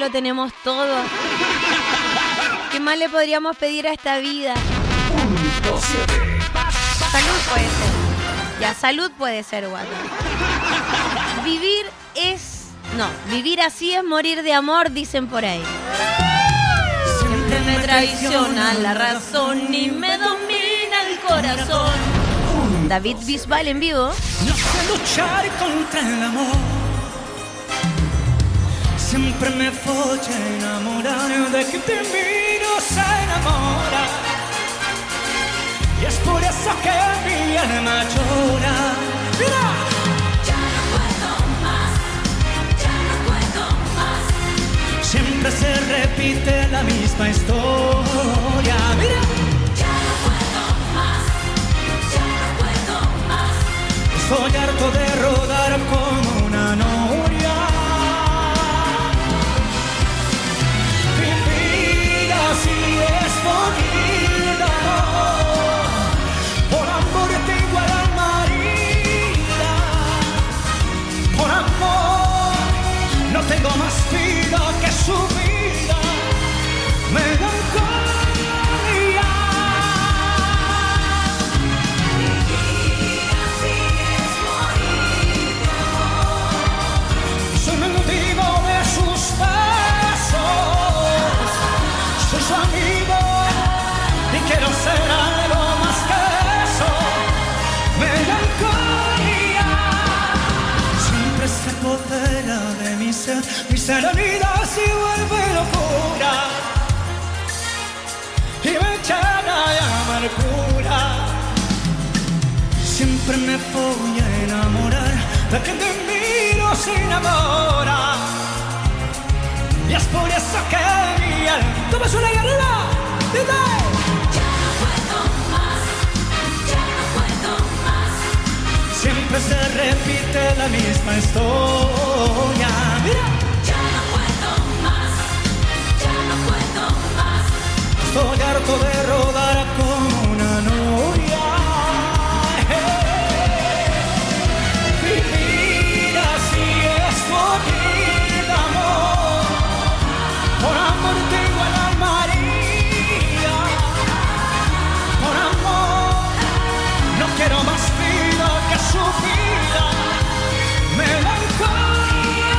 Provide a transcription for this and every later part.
lo tenemos todo. ¿Qué más le podríamos pedir a esta vida? Salud puede ser. Ya, salud puede ser, guato. Vivir así es morir de amor, dicen por ahí. Siempre me traiciona la razón y me domina el corazón. David Bisbal en vivo. No sé luchar contra el amor. Siempre me voy a enamorar de que de mí no se enamora. Y es por eso que mi alma llora. ¡Mira! Ya no puedo más, ya no puedo más. Siempre se repite la misma historia. ¡Mira! Ya no puedo más, ya no puedo más. Estoy harto de rodar como una noria. Vivir así es morir de amor. Por amor tengo el alma herida. Por amor no tengo más vida que su vida. Melancolía. Vivir así es morir de amor. Soy mendigo de sus besos. Soy su amigo y quiero ser algo más que eso. Melancolía. Siempre se apodera de mi ser, mi serenidad se vuelve locura y me llena de amargura. Siempre me voy a enamorar de quien de mí no se enamora. Y es por eso que mi alma... ¡Toma su ley arriba! ¡Dime! Ya no puedo más, ya no puedo más. Siempre se repite la misma historia. ¡Mira! Ya no puedo más, ya no puedo más. Estoy harto de rodar como una noria. Vivir así es morir de amor. Por amor tengo el alma herida. Por amor no quiero más vida que su vida. Melancolía.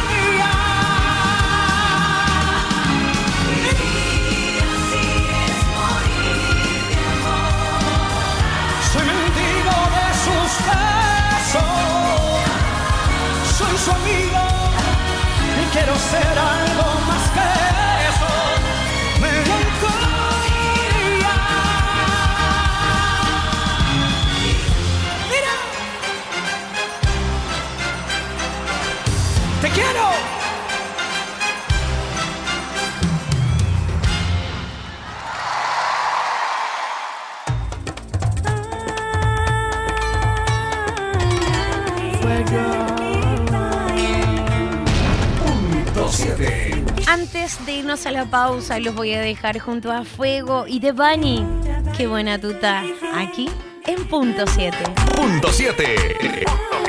Vivir así es morir de amor. Soy mendigo de sus besos. Soy su amigo y quiero ser algo más que eso. Melancolía. Mira. Te quiero. Antes de irnos a la pausa, los voy a dejar junto a Fuego y The Bunny. Qué buena tuta. Aquí en Punto 7. Punto 7.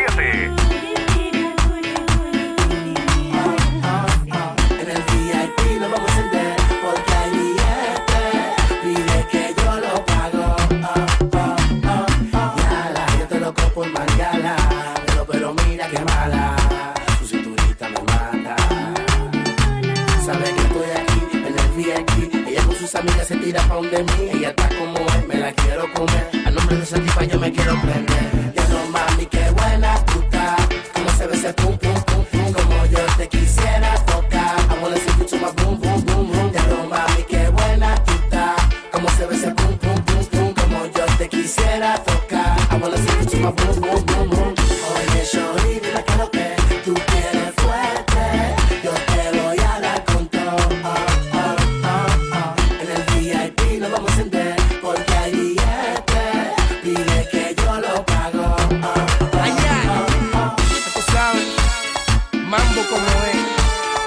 En el VIP lo vamos a encender porque hay billete. Pide que yo lo pago. Yala, yo te lo compro por mangala. Pero mira qué mala. Su cinturita me mata. Sabe que estoy aquí en el VIP. Ella con sus amigas se tira pa' donde mí. Ella está como es, me la quiero comer. Al nombre de esa tipa yo me quiero prender. Ya no mami, qué buena tú estás. Como se ve ese pum pum pum pum. Como yo te quisiera tocar. I wanna see you to my boom boom boom boom. Ya no mami, qué buena tú estás. Como se ve ese pum pum pum pum. Como yo te quisiera tocar. I wanna see you to my boom boom boom boom. Oye, shorty, dile que lo que tú quieres fuerte. Yo te voy a dar con todo. En el VIP lo vamos a encender porque hay billete. Pide que yo lo pago. Allá, tú sabes, mambo como es.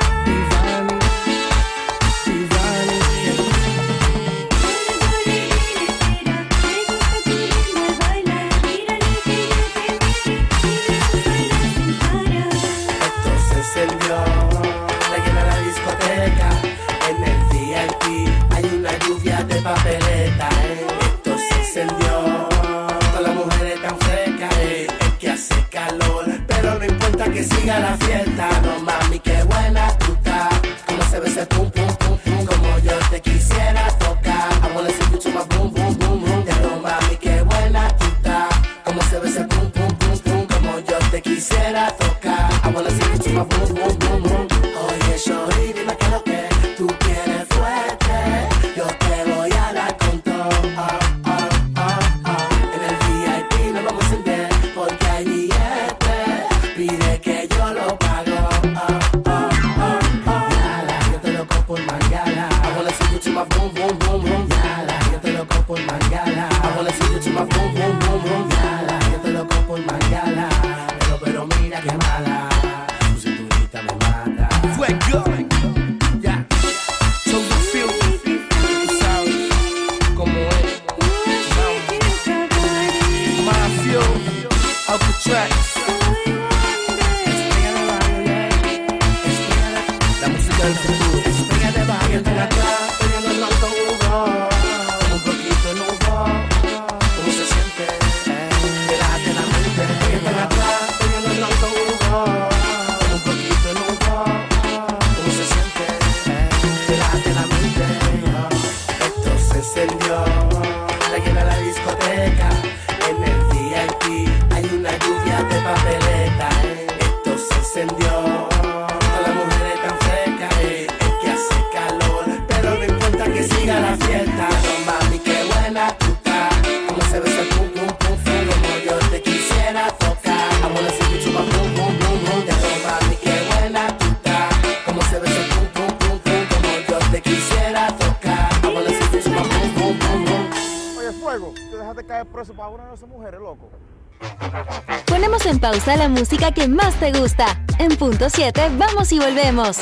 del futuro. Pégate va, y ven acá, poniendo el alto Hugo. Un poquito en Hugo. ¿Cómo se siente? Relájate la mente. Ven acá, poniendo el alto Hugo. Un poquito en Hugo. ¿Cómo se siente? Relájate la mente. Esto se encendió. La llena la discoteca. En el VIP hay una lluvia de papeleta. Esto se encendió. Todas las mujeres tan frescas. Es que hace calor, pero no importa que siga la fiesta. No mami, qué buena tú estás. Como se ve ese pum pum pum pum. Como yo te quisiera tocar. I wanna see you chupa pum pum pum pum. Ya no mami, qué buena tú estás. Como se ve ese pum pum pum pum. Como yo te quisiera tocar. I wanna see you chupa pum pum pum pum. Oye, Fuego, te dejaste caer preso para una de esas mujeres, loco. Ponemos en pausa la música que más te gusta. En punto 7, vamos y volvemos.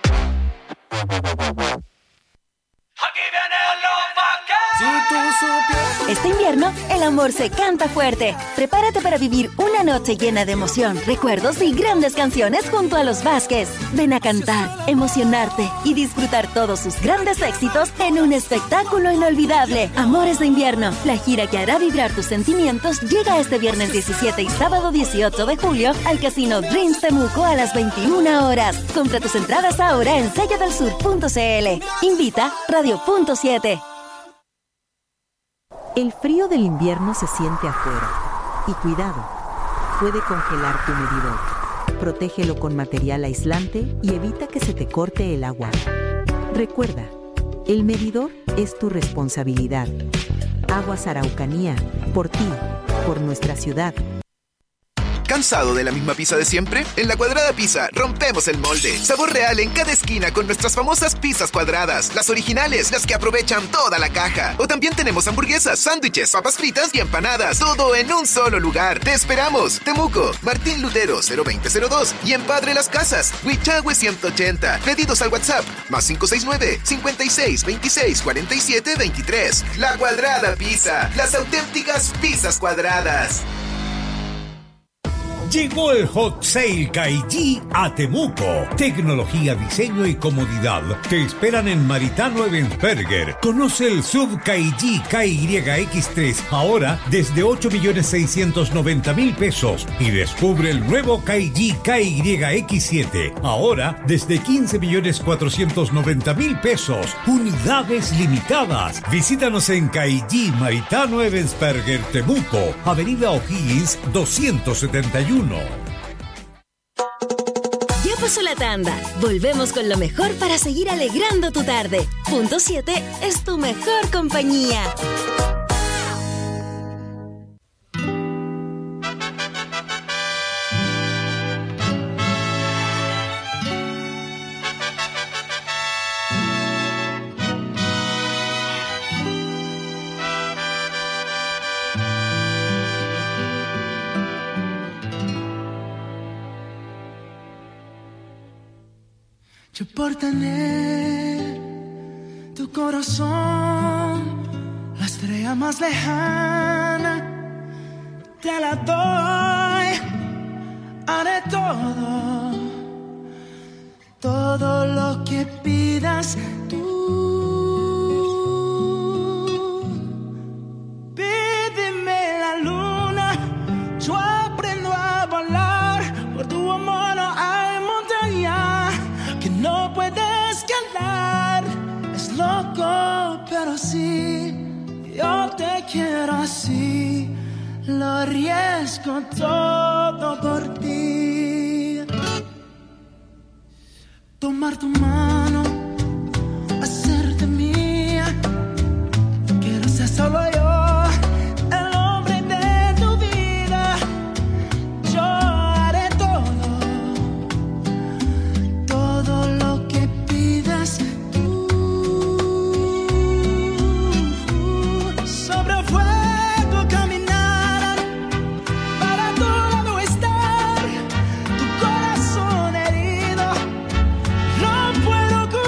Este invierno, el amor se canta fuerte. Prepárate para vivir una noche llena de emoción, recuerdos y grandes canciones junto a los Vázquez. Ven a cantar, emocionarte y disfrutar todos sus grandes éxitos en un espectáculo inolvidable. Amores de invierno, la gira que hará vibrar tus sentimientos, llega este viernes 17 y sábado 18 de julio al Casino Dreams Temuco a las 21 horas. Compra tus entradas ahora en selladelsur.cl. Invita Radio.7. El frío del invierno se siente afuera. Y cuidado, puede congelar tu medidor. Protégelo con material aislante y evita que se te corte el agua. Recuerda, el medidor es tu responsabilidad. Aguas Araucanía, por ti, por nuestra ciudad. ¿Cansado de la misma pizza de siempre? En La Cuadrada Pizza rompemos el molde. Sabor real en cada esquina con nuestras famosas pizzas cuadradas. Las originales, las que aprovechan toda la caja. O también tenemos hamburguesas, sándwiches, papas fritas y empanadas. Todo en un solo lugar. ¡Te esperamos! Temuco, Martín Lutero 02002 y en Padre Las Casas, Huichahue 180. Pedidos al WhatsApp, más 569 56 26 47 23. La Cuadrada Pizza, las auténticas pizzas cuadradas. Llegó el Hot Sale KG a Temuco. Tecnología, diseño y comodidad te esperan en Maritano Ebensberger. Conoce el SUV KG KYX3 ahora desde 8.690.000 pesos y descubre el nuevo KG KYX7 ahora desde 15.490.000 pesos. Unidades limitadas. Visítanos en KG Maritano Ebensberger Temuco, Avenida O'Higgins 271. Ya pasó la tanda. Volvemos con lo mejor para seguir alegrando tu tarde. Punto 7 es tu mejor compañía. Yo por tener tu corazón, la estrella más lejana, te la doy, haré todo lo que pidas tú. Pídeme la luna, yo aprendo a volar, por tu amor no hay montaña que no puede escalar. Es loco, pero sí, yo te quiero así. Lo arriesgo todo por ti. Tomar tu mano, hacerte mía. Quiero ser solo yo, el hombre de tu vida. Yo haré todo lo que pidas tú. Sobre el fuego caminar, para tu lado estar. Tu corazón herido, no puedo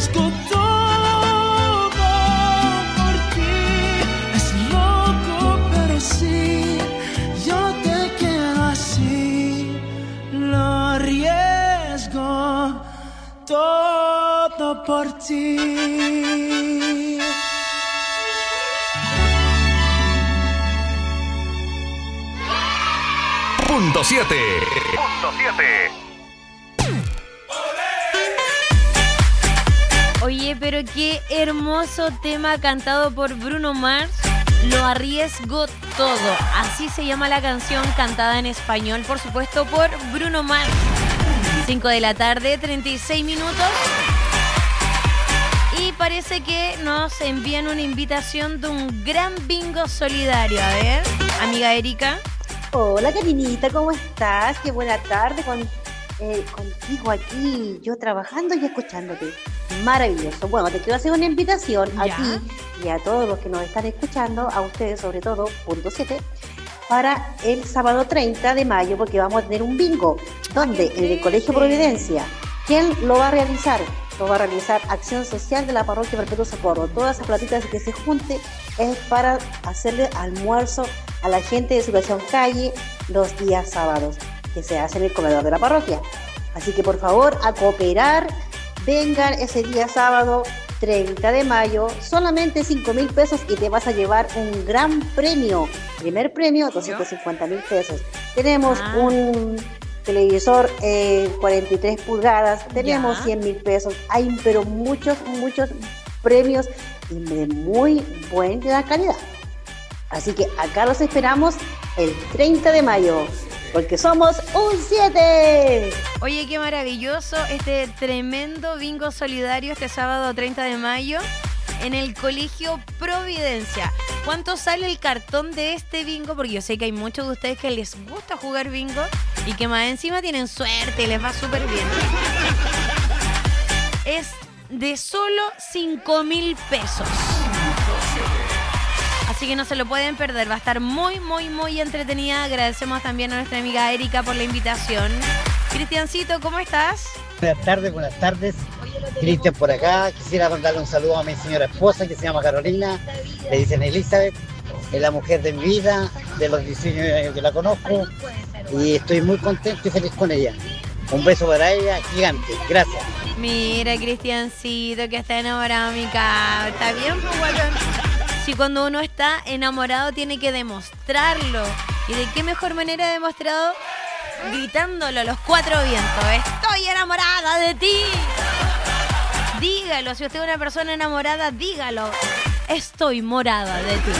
arriesgo todo por ti. Es loco, pero sí, yo te quiero así. Lo arriesgo todo por ti. Punto 7. Oye, pero qué hermoso tema cantado por Bruno Mars. Lo arriesgo todo. Así se llama la canción, cantada en español, por supuesto, por Bruno Mars. 5 de la tarde, 36 minutos. Y parece que nos envían una invitación de un gran bingo solidario. A ver, amiga Erika. Hola, Karinita, ¿cómo estás? Qué buena tarde contigo aquí, yo trabajando y escuchándote. Maravilloso. Bueno, te quiero hacer una invitación a ti y a todos los que nos están escuchando, a ustedes sobre todo, punto 7, para el sábado 30 de mayo, porque vamos a tener un bingo. ¿Dónde? En el Colegio Providencia. ¿Quién lo va a realizar? Lo va a realizar Acción Social de la Parroquia Perpetuo Socorro. Todas esas platitas que se junte es para hacerle almuerzo a la gente de situación calle los días sábados, que se hace en el comedor de la parroquia. Así que por favor, a cooperar, vengan ese día sábado 30 de mayo, solamente 5,000 pesos y te vas a llevar un gran premio. Primer premio, 250,000 pesos. Tenemos un televisor 43 pulgadas, tenemos 100,000 pesos. Hay pero muchos premios y de muy buena calidad. Así que acá los esperamos el 30 de mayo, porque somos un 7. Oye, qué maravilloso este tremendo bingo solidario este sábado 30 de mayo en el Colegio Providencia. ¿Cuánto sale el cartón de este bingo? Porque yo sé que hay muchos de ustedes que les gusta jugar bingo y que más encima tienen suerte y les va súper bien. Es de solo 5,000 pesos. Así que no se lo pueden perder. Va a estar muy entretenida. Agradecemos también a nuestra amiga Erika por la invitación. Cristiancito, ¿cómo estás? Buenas tardes. Cristian por acá. Quisiera mandarle un saludo a mi señora esposa que se llama Carolina. Le dicen Elizabeth. Es la mujer de mi vida, de los 19 años que la conozco. Y estoy muy contento y feliz con ella. Un beso para ella, gigante. Gracias. Mira, Cristiancito, que está enamorado de mi cabra. ¿Está bien, pues, guatón? Si cuando uno está enamorado tiene que demostrarlo. ¿Y de qué mejor manera demostrado? Gritándolo a los 4 vientos. ¡Estoy enamorada de ti! Dígalo, si usted es una persona enamorada, dígalo. Estoy morada de ti.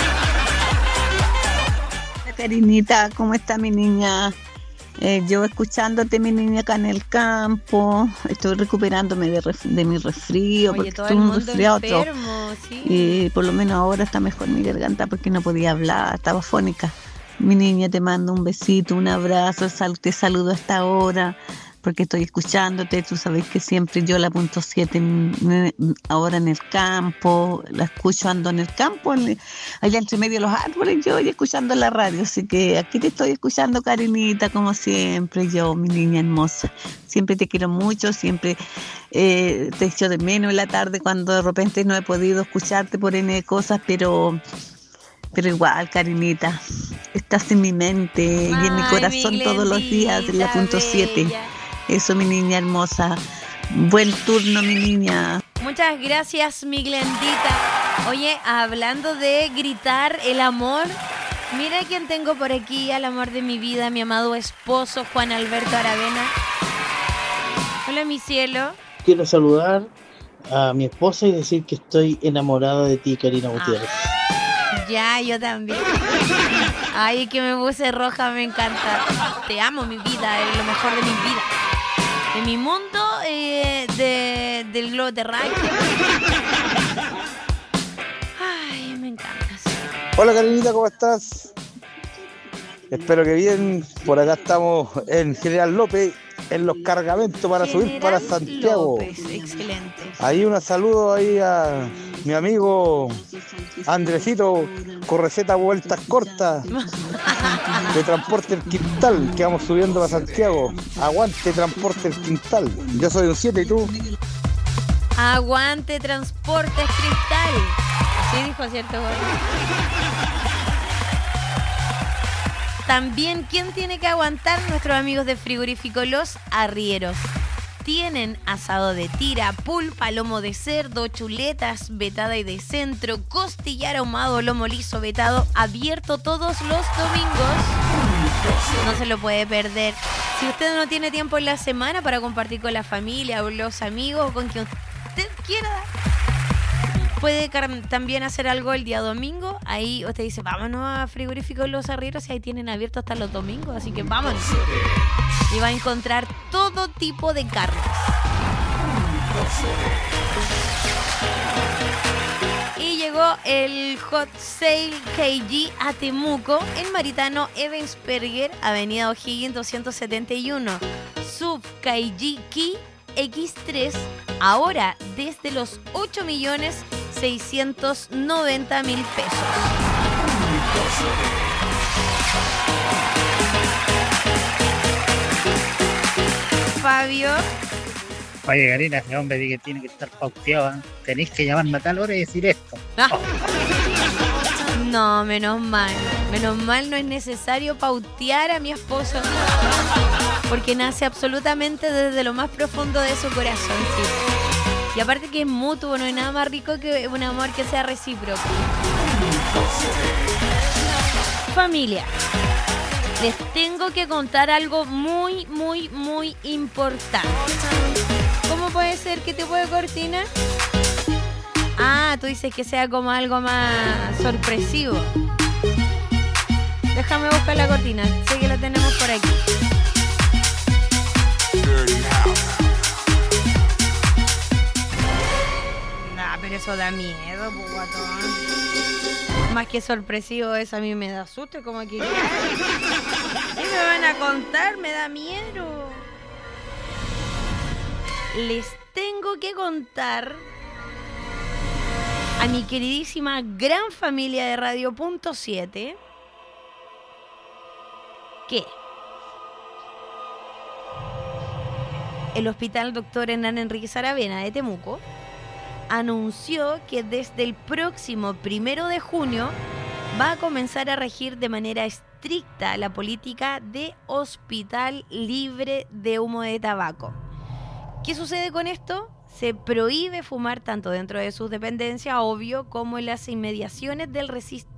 Karinita, ¿cómo está mi niña? Yo escuchándote, mi niña, acá en el campo. Estoy recuperándome de mi resfrío. Oye, porque todo estuve el un mundo resfriado enfermo, sí. Y por lo menos ahora está mejor mi garganta porque no podía hablar, estaba fónica. Mi niña, te mando un besito, un abrazo, te saludo hasta ahora porque estoy escuchándote. Tú sabes que siempre yo la punto 7 ahora en el campo, la escucho, ando en el campo, allá entre medio de los árboles, yo y escuchando la radio. Así que aquí te estoy escuchando, Karinita, como siempre. Yo, mi niña hermosa, siempre te quiero mucho, siempre te echo de menos en la tarde cuando de repente no he podido escucharte por N cosas, pero igual, Karinita, estás en mi mente y en mi corazón todos los días en la punto 7. Eso, mi niña hermosa. Buen turno, mi niña. Muchas gracias, mi Glendita. Oye, hablando de gritar el amor, mira quién tengo por aquí, al amor de mi vida, mi amado esposo, Juan Alberto Aravena. Hola, mi cielo. Quiero saludar a mi esposa y decir que estoy enamorada de ti, Karina Gutiérrez. Ya, yo también. Ay, que me puse roja, me encanta. Te amo, mi vida, es lo mejor de mi vida. De mi mundo, del globo terráqueo. Ay, me encantas. Hola, Karinita, ¿cómo estás? Espero que bien. Por acá estamos en General López, en los cargamentos para subir para Santiago. López, excelente. Ahí un saludo ahí a mi amigo Andresito, con receta vueltas cortas de Transporte El Quintal, que vamos subiendo a Santiago. Aguante Transporte El Quintal. Yo soy un 7, ¿y tú? Aguante Transportes Cristal. Así dijo, ¿cierto? También, ¿quién tiene que aguantar? Nuestros amigos de Frigorífico Los Arrieros. Tienen asado de tira, pulpa, lomo de cerdo, chuletas, vetada y de centro, costillar ahumado, lomo liso, vetado, abierto todos los domingos. No se lo puede perder. Si usted no tiene tiempo en la semana para compartir con la familia o los amigos o con quien usted quiera, puede también hacer algo el día domingo. Ahí usted dice, vámonos a Frigorífico Los Arrieros y ahí tienen abierto hasta los domingos. Así que vámonos. Y va a encontrar todo tipo de carnes. Y llegó el Hot Sale KG a Temuco en Maritano Ebensperger, Avenida O'Higgins 271. Sub KG Key X3, ahora desde los 8.690.000 pesos. Fabio. Oye, Karina, ese hombre dice que tiene que estar pauteado, ¿eh? Tenéis que llamarme a tal hora y decir esto. No, menos mal. Menos mal no es necesario pautear a mi esposo. Porque nace absolutamente desde lo más profundo de su corazón, sí. Y aparte que es mutuo, no hay nada más rico que un amor que sea recíproco. Familia, les tengo que contar algo muy, muy, muy importante. ¿Cómo puede ser que te puede cortina? Ah, tú dices que sea como algo más sorpresivo. Déjame buscar la cortina, sé que la tenemos por aquí. Nah, pero eso da miedo, pues, guatón. Más que sorpresivo, eso a mí me da susto, como que... ¿Qué me van a contar? Me da miedo. Les tengo que contar a mi queridísima gran familia de Radio Punto 7 que el Hospital Dr. Hernán Enríquez Aravena de Temuco anunció que desde el próximo 1 de junio va a comenzar a regir de manera estricta la política de hospital libre de humo de tabaco. ¿Qué sucede con esto? Se prohíbe fumar tanto dentro de sus dependencias, obvio, como en las inmediaciones del recinto.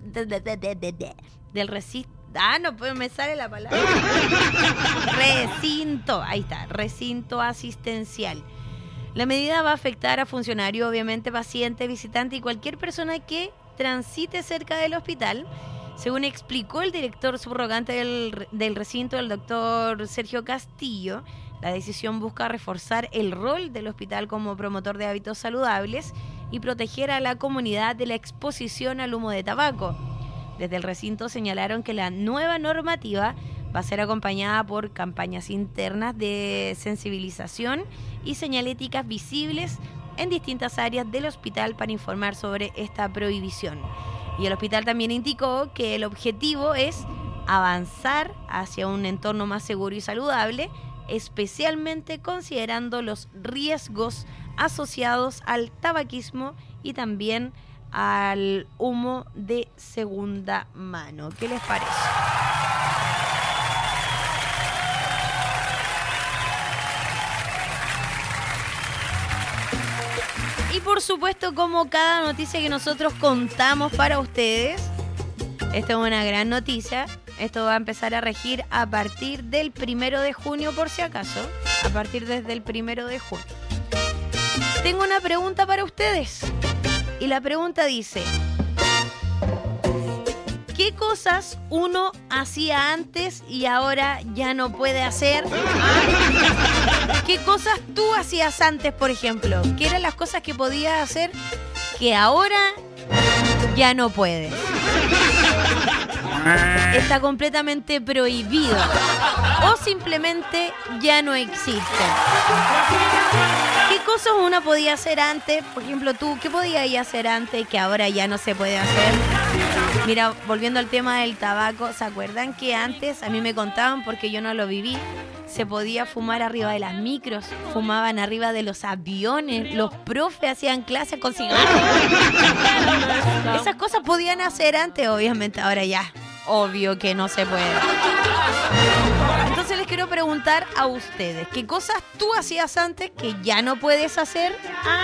Ah, no me sale la palabra. Recinto, ahí está, recinto asistencial. La medida va a afectar a funcionarios, obviamente, pacientes, visitantes y cualquier persona que transite cerca del hospital. Según explicó el director subrogante del recinto, el doctor Sergio Castillo, la decisión busca reforzar el rol del hospital como promotor de hábitos saludables y proteger a la comunidad de la exposición al humo de tabaco. Desde el recinto señalaron que la nueva normativa va a ser acompañada por campañas internas de sensibilización y señaléticas visibles en distintas áreas del hospital para informar sobre esta prohibición. Y el hospital también indicó que el objetivo es avanzar hacia un entorno más seguro y saludable, especialmente considerando los riesgos asociados al tabaquismo y también al humo de segunda mano. ¿Qué les parece? Y por supuesto, como cada noticia que nosotros contamos para ustedes, esta es una gran noticia. Esto va a empezar a regir a partir del 1 de junio, por si acaso. A partir desde el 1 de junio. Tengo una pregunta para ustedes. Y la pregunta dice: ¿qué cosas uno hacía antes y ahora ya no puede hacer? ¿Qué cosas tú hacías antes, por ejemplo? ¿Qué eran las cosas que podías hacer que ahora ya no puedes? Está completamente prohibido o simplemente ya no existe. ¿Qué cosas uno podía hacer antes? Por ejemplo, tú, ¿qué podías hacer antes que ahora ya no se puede hacer? Mira, volviendo al tema del tabaco, ¿se acuerdan que antes, a mí me contaban porque yo no lo viví, se podía fumar arriba de las micros, fumaban arriba de los aviones, los profes hacían clases con cigarros? Esas cosas podían hacer antes, obviamente, ahora ya, obvio que no se puede. Entonces les quiero preguntar a ustedes, ¿qué cosas tú hacías antes que ya no puedes hacer?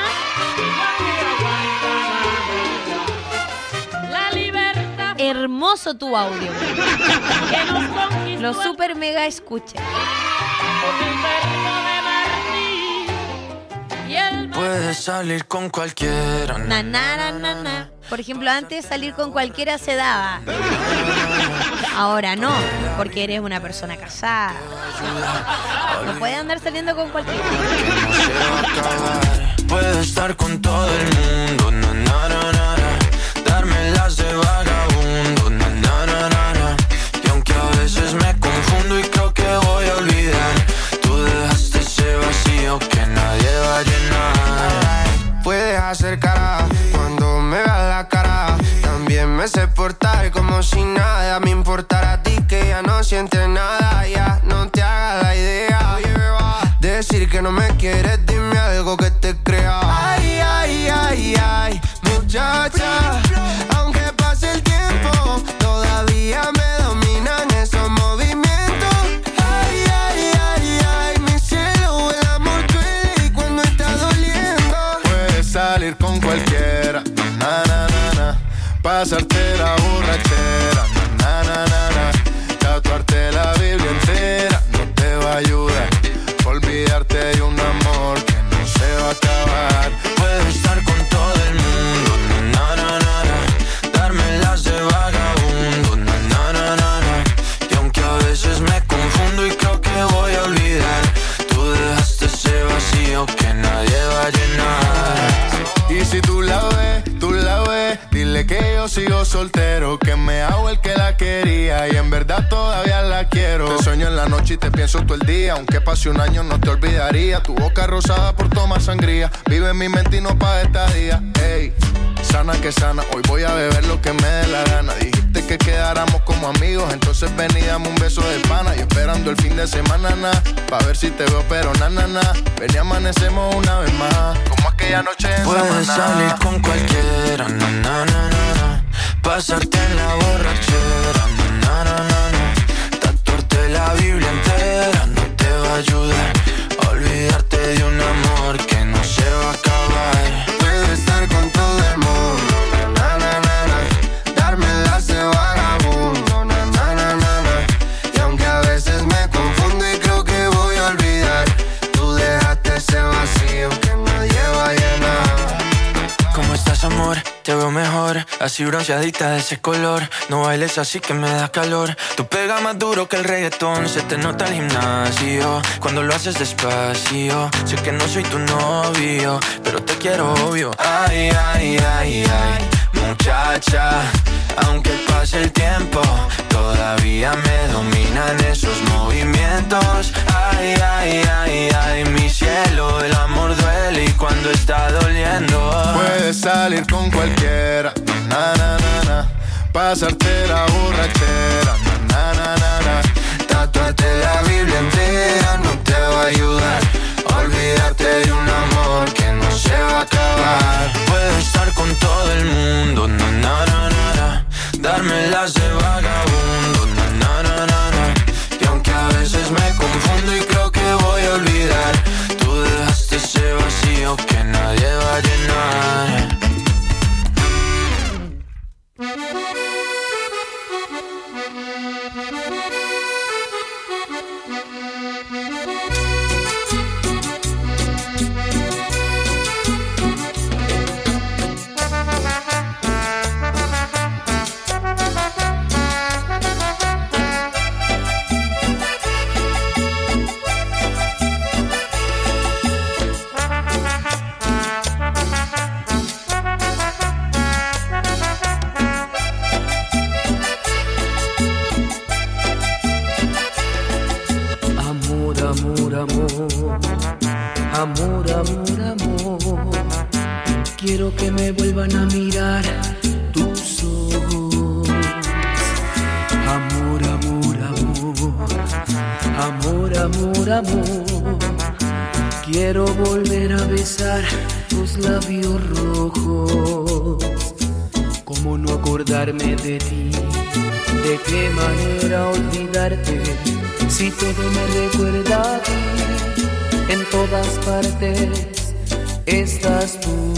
La libertad. Hermoso tu audio. Lo super mega escuché. Puedes salir con cualquiera. Na, na, na, na, na. Por ejemplo, antes salir con cualquiera se daba. Ahora no, porque eres una persona casada. No puedes andar saliendo con cualquiera. Puedes estar con todo el mundo. Na, na, na, na, na. Darme las de vagabundo. Na, na, na, na, na. Y aunque a veces me confundo y creo que voy a olvidar, tú dejaste ese vacío que nadie va a llenar. Puedes hacer cara cuando me veas la cara. También me sé portar como si nada me importara a ti, que ya no sientes nada. Ya no te hagas la idea. Decir que no me quieres, dime algo que te crea. Ay, ay, ay, ay, muchacha. Aunque pase el tiempo, todavía me dominan esos movimientos. Ay, ay, ay, ay, mi cielo, el amor duele y cuando está doliendo. Puedes salir con cualquiera, na, na, na, na. Pasarte la borrachera, na, na, na, na. Tatuarte la Biblia entera no te va a ayudar. Olvidarte de un amor que no se va a acabar. Puedes estar con todo el mundo, na, na, na, na. Darme las de vagabundo, na, na, na, na, na. Y aunque a veces me confundo y creo que voy a olvidar, tú dejaste ese vacío que nadie va a llenar. Y si tú la ves, dile que yo sigo soltero, que me hago el que la quería y en verdad todavía la quiero. Te sueño en la noche y te pienso todo el día, aunque pase un año no te olvidaría. Tu boca rosada por tomar sangría, vive en mi mente y no pa' estadía. Ey, sana que sana, hoy voy a beber lo que me dé la gana. Dijiste que quedáramos como amigos, entonces ven y dame un beso de pana. Y esperando el fin de semana, pa' ver si te veo, pero na, ven y amanecemos una vez más, como aquella noche en Puedes Samaná. salir con cualquiera, na, na, na, na, na. Pasarte en la borrachera, na, na, na, na, na. Tatuarte la Biblia entera no te va a ayudar. Olvidarte de un amor que no se va a acabar. Puedes estar con todo el mundo, na, na, na, na. Darme las de vagabundo, na, na, na, na, na. Y aunque a veces me confundo y creo que voy a olvidar, tú dejaste ese vacío que nadie va a llenar. ¿Cómo estás, amor? Te veo mejor, así bronceadita de ese color. No bailes así que me da calor. Tú pegas más duro que el reggaetón. Se te nota el gimnasio cuando lo haces despacio. Sé que no soy tu novio, pero te quiero obvio. Ay, ay, ay, ay, muchacha. Aunque pase el tiempo, todavía me dominan esos movimientos. Ay, ay, ay, ay, mi cielo, el amor duele y cuando está doliendo. Puedes salir con cualquiera, na, na, na, na. Pasarte la borrachera, na, na, na, na. Tatuarte la Biblia entera no te va a ayudar. Olvidarte de un amor que no se va a acabar. Puedes estar con todo el mundo, na, na, na, na, na. Darme las de vagabundo, na, na, na, na, na. Y aunque a veces me confundo y creo que voy a olvidar, tú dejaste ese vacío que nadie va a llenar. Amor, amor, amor. Quiero que me vuelvan a mirar tus ojos. amor, amor. Quiero volver a besar tus labios rojos. ¿Cómo no acordarme de ti? ¿De qué manera olvidarte? Si todo me recuerda a ti, en todas partes estás tú.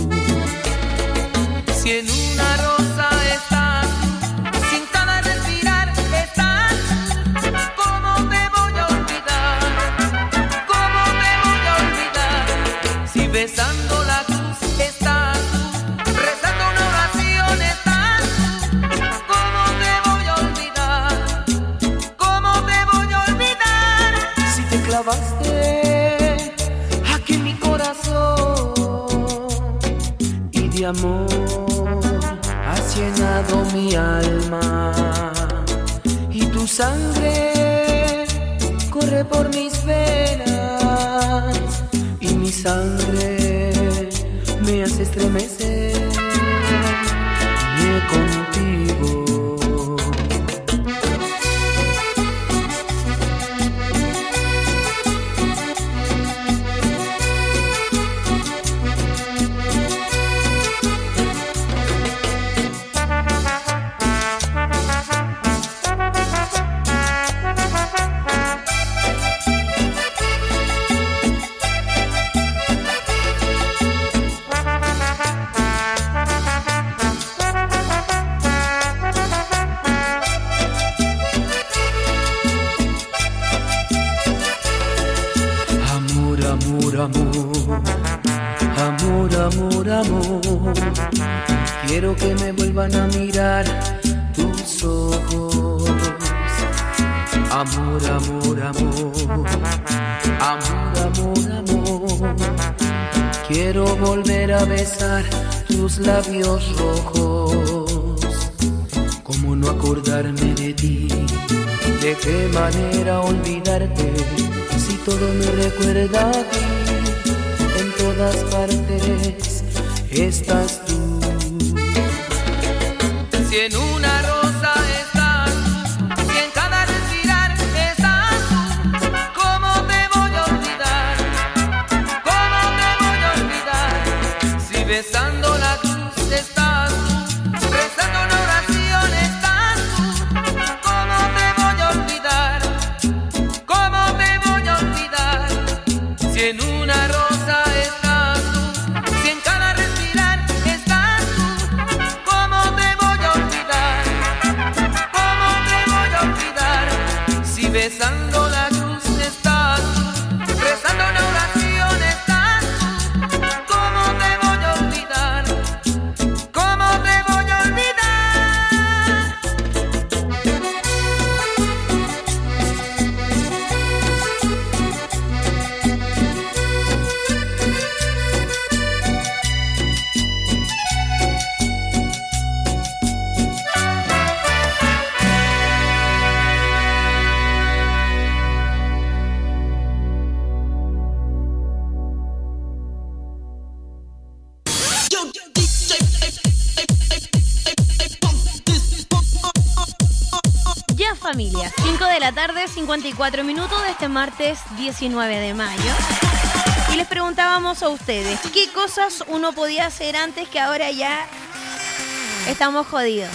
Si en una rosa estás, si en cada respirar estás, ¿cómo te voy a olvidar? ¿Cómo te voy a olvidar? Si besando la cruz estás, rezando una oración estás, ¿cómo te voy a olvidar? ¿Cómo te voy a olvidar? Si te clavaste aquí en mi corazón y de amor has llenado mi alma y tu sangre corre por mis venas y mi sangre me hace estremecer contigo. Amor, quiero que me vuelvan a mirar tus ojos. Amor, amor, amor, amor, amor, amor. Quiero volver a besar tus labios rojos. ¿Cómo no acordarme de ti? ¿De qué manera olvidarte? Si todo me recuerda a ti, en todas partes estás tú. Si en una rosa estás, si en cada respirar estás tú, ¿cómo te voy a olvidar? ¿Cómo te voy a olvidar? Si besando la cruz estás tú, rezando una oración estás tú, ¿cómo te voy a olvidar? ¿Cómo te voy a olvidar? Si en una rosa estás tú, si en cada respirar estás tú, ¿cómo te voy a olvidar? ¿Cómo te voy a olvidar? Si besando la cruz estás tú, rezando una oración estás tú, ¿cómo te voy a olvidar? ¿Cómo te voy a olvidar? Ya familia, 5 de la tarde, 54 minutos de este martes 19 de mayo. Y les preguntábamos a ustedes, ¿qué cosas uno podía hacer antes que ahora ya estamos jodidos?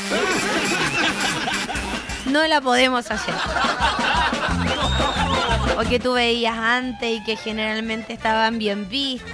No la podemos hacer. O que tú veías antes y que generalmente estaban bien vistos.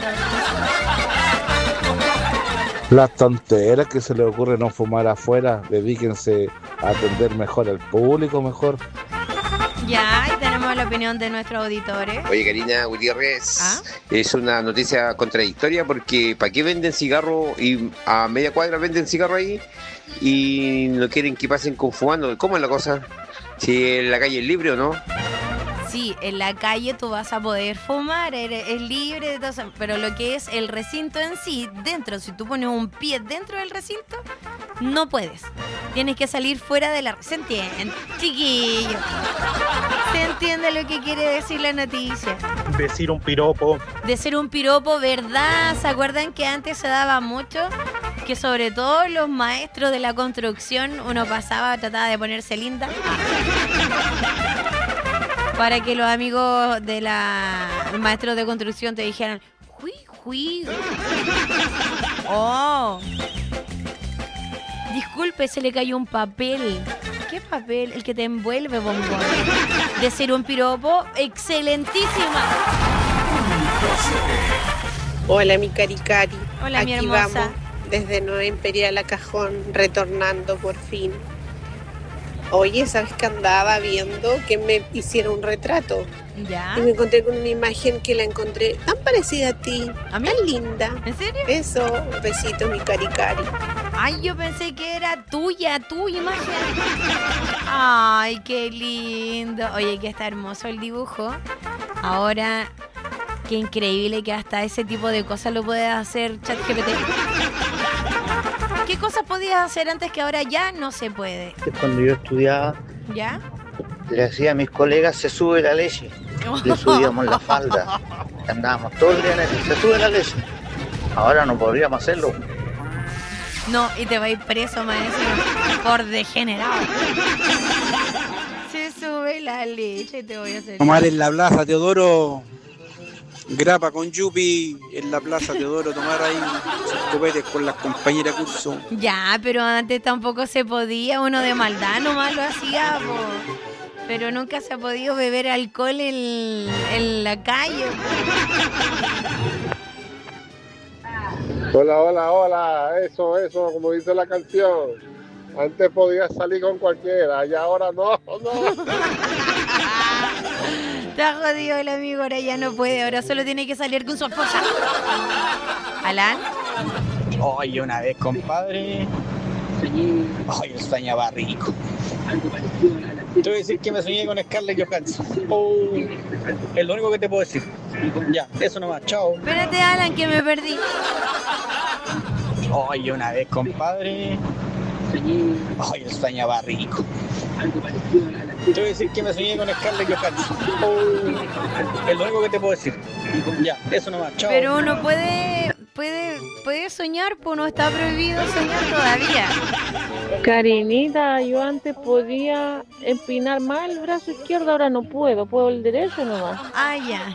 Las tonteras que se le ocurre no fumar afuera, dedíquense a atender mejor al público, mejor. Ya, y tenemos la opinión de nuestros auditores. Oye, Karina Gutiérrez, es una noticia contradictoria porque ¿para qué venden cigarro y a media cuadra venden cigarro ahí y no quieren que pasen con fumando? ¿Cómo es la cosa? Si en la calle es libre o no. Sí, en la calle tú vas a poder fumar, es libre de todo eso, pero lo que es el recinto en sí, dentro, si tú pones un pie dentro del recinto, no puedes. Tienes que salir fuera de la... ¿Se entiende, chiquillo? ¿Se entiende lo que quiere decir la noticia? Decir un piropo. Decir un piropo, ¿verdad? ¿Se acuerdan que antes se daba mucho? Que sobre todo los maestros de la construcción, uno pasaba, trataba de ponerse linda. Para que los amigos de los maestros de construcción te dijeran, ¡Jui! ¡Oh! Disculpe, se le cayó un papel. ¿Qué papel? El que te envuelve, bombón. De ser un piropo, excelentísima. Hola, mi caricari. Hola, mi Aquí hermosa. vamos, desde Nueva Imperial a Cajón, retornando por fin. Oye, ¿sabes que andaba viendo que me hiciera un retrato? ¿Ya? Y me encontré con una imagen que la encontré tan parecida a ti. ¿A mí? Tan linda. ¿En serio? Eso, un besito, mi caricari. Ay, yo pensé que era tuya, tu imagen. Ay, qué lindo. Oye, que está hermoso el dibujo. Ahora, qué increíble que hasta ese tipo de cosas lo puedes hacer ChatGPT. ¿Qué cosas podías hacer antes que ahora ya no se puede? Cuando yo estudiaba, ¿Ya? le decía a mis colegas, se sube la leche. Le subíamos la falda. Andábamos todo el día en eso, se sube la leche. Ahora no podríamos hacerlo. No, y te va a ir preso, maestro, por degenerado. Se sube la leche y te voy a hacer... Tomar en la plaza, Teodoro, grapa con Yupi, en la plaza, Teodoro, tomar ahí copetes con las compañeras de curso. Ya, pero antes tampoco se podía, uno de maldad nomás lo hacía, po. Pero nunca se ha podido beber alcohol en la calle. Hola, eso, como dice la canción. Antes podías salir con cualquiera y ahora no. Está jodido el amigo, ahora ya no puede, ahora solo tiene que salir con su esposa. ¿Alan? Oye, una vez, compadre. Oye, soñaba rico. Te voy a decir que me soñé con Scarlett Johansson. Es lo único que te puedo decir. Ya, eso nomás, chao. Espérate, Alan, que me perdí. Oye, una vez, compadre. Oye, soñaba rico. Te voy a decir que me soñé con Scarlett Johansson. Es lo único que te puedo decir. Ya, eso nomás, chao. Pero uno puede soñar, pues no está prohibido soñar todavía. Karinita, yo antes podía empinar más el brazo izquierdo, ahora no puedo el derecho nomás. Ah, ya.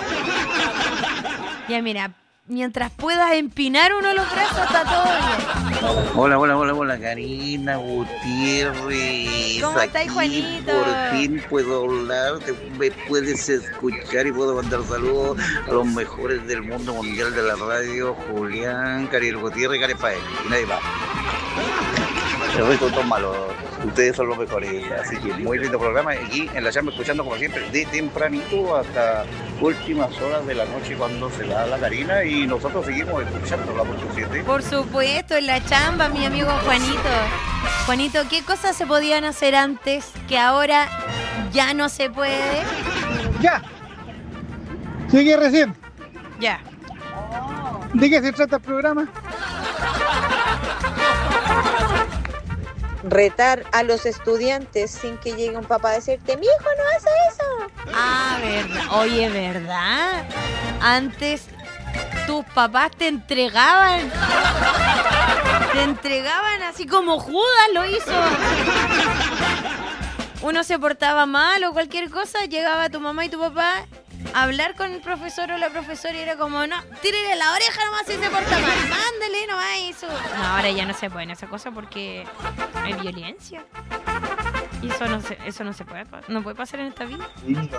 Ya, mira, mientras puedas empinar uno de los brazos, está todo bien. Hola, Karina Gutiérrez. ¿Cómo estáis, Aquí Juanito? Por fin puedo hablar, me puedes escuchar y puedo mandar saludos a los mejores del mundo mundial de la radio, Julián, Karina Gutiérrez y Carefael, y nadie más. El resto todos malos, ustedes son los mejores, así que muy lindo programa, aquí en la chamba escuchando como siempre, de tempranito hasta últimas horas de la noche cuando se da la Karina y nosotros seguimos escuchándola por su 7. Por supuesto, en la chamba, mi amigo Juanito. Juanito, ¿qué cosas se podían hacer antes que ahora ya no se puede? Ya. Llegué recién. Ya. ¿De qué se trata el programa? Retar a los estudiantes sin que llegue un papá a decirte, mi hijo no hace eso. Ah, verdad. Oye, ¿verdad? Antes tus papás te entregaban así como Judas lo hizo. Uno se portaba mal o cualquier cosa, llegaba tu mamá y tu papá a hablar con el profesor o la profesora y era como, no, tírele la oreja nomás si se porta mal, mándele nomás eso. No, ahora ya no se puede en esa cosa porque hay violencia. Y eso no se puede, no puede pasar en esta vida.